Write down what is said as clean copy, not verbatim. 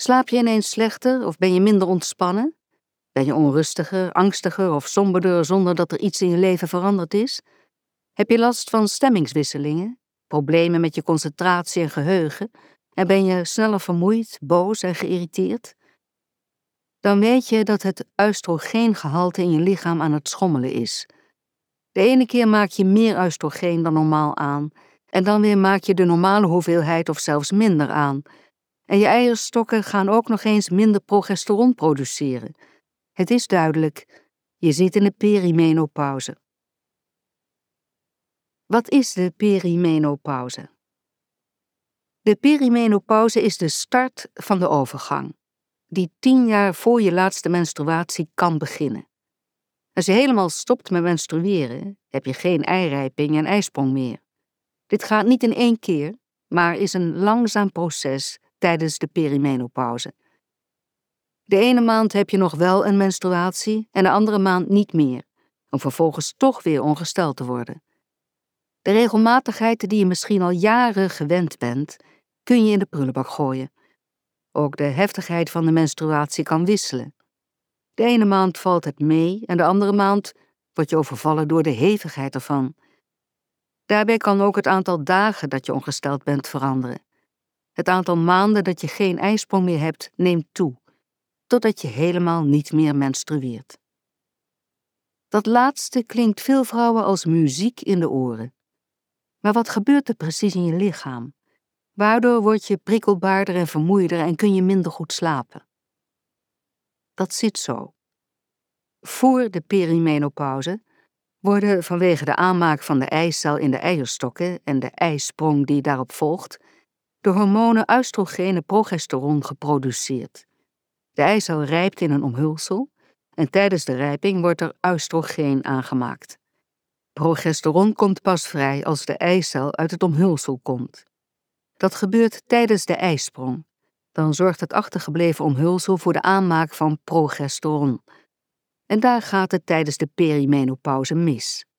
Slaap je ineens slechter of ben je minder ontspannen? Ben je onrustiger, angstiger of somberder zonder dat er iets in je leven veranderd is? Heb je last van stemmingswisselingen, problemen met je concentratie en geheugen en ben je sneller vermoeid, boos en geïrriteerd? Dan weet je dat het oestrogeengehalte in je lichaam aan het schommelen is. De ene keer maak je meer oestrogeen dan normaal aan en dan weer maak je de normale hoeveelheid of zelfs minder aan. En je eierstokken gaan ook nog eens minder progesteron produceren. Het is duidelijk, je zit in de perimenopauze. Wat is de perimenopauze? De perimenopauze is de start van de overgang, die 10 jaar voor je laatste menstruatie kan beginnen. Als je helemaal stopt met menstrueren, heb je geen eirijping en eisprong meer. Dit gaat niet in 1 keer, maar is een langzaam proces tijdens de perimenopauze. De ene maand heb je nog wel een menstruatie en de andere maand niet meer, om vervolgens toch weer ongesteld te worden. De regelmatigheid die je misschien al jaren gewend bent, kun je in de prullenbak gooien. Ook de heftigheid van de menstruatie kan wisselen. De ene maand valt het mee en de andere maand word je overvallen door de hevigheid ervan. Daarbij kan ook het aantal dagen dat je ongesteld bent veranderen. Het aantal maanden dat je geen eisprong meer hebt, neemt toe, totdat je helemaal niet meer menstrueert. Dat laatste klinkt veel vrouwen als muziek in de oren. Maar wat gebeurt er precies in je lichaam? Waardoor word je prikkelbaarder en vermoeider en kun je minder goed slapen? Dat zit zo. Voor de perimenopauze worden vanwege de aanmaak van de eicel in de eierstokken en de eisprong die daarop volgt, de hormonen oestrogeen en progesteron geproduceerd. De eicel rijpt in een omhulsel en tijdens de rijping wordt er oestrogeen aangemaakt. Progesteron komt pas vrij als de eicel uit het omhulsel komt. Dat gebeurt tijdens de eisprong. Dan zorgt het achtergebleven omhulsel voor de aanmaak van progesteron. En daar gaat het tijdens de perimenopauze mis.